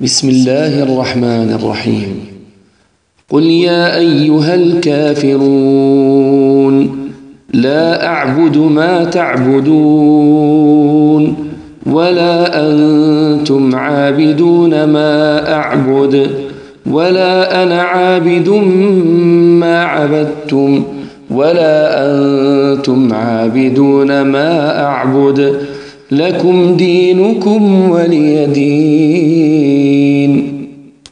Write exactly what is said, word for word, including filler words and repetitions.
بسم الله الرحمن الرحيم. قل يا أيها الكافرون لا أعبد ما تعبدون ولا أنتم عابدون ما أعبد ولا أنا عابد ما عبدتم ولا أنتم عابدون ما أعبد لكم دينكم ولي دين.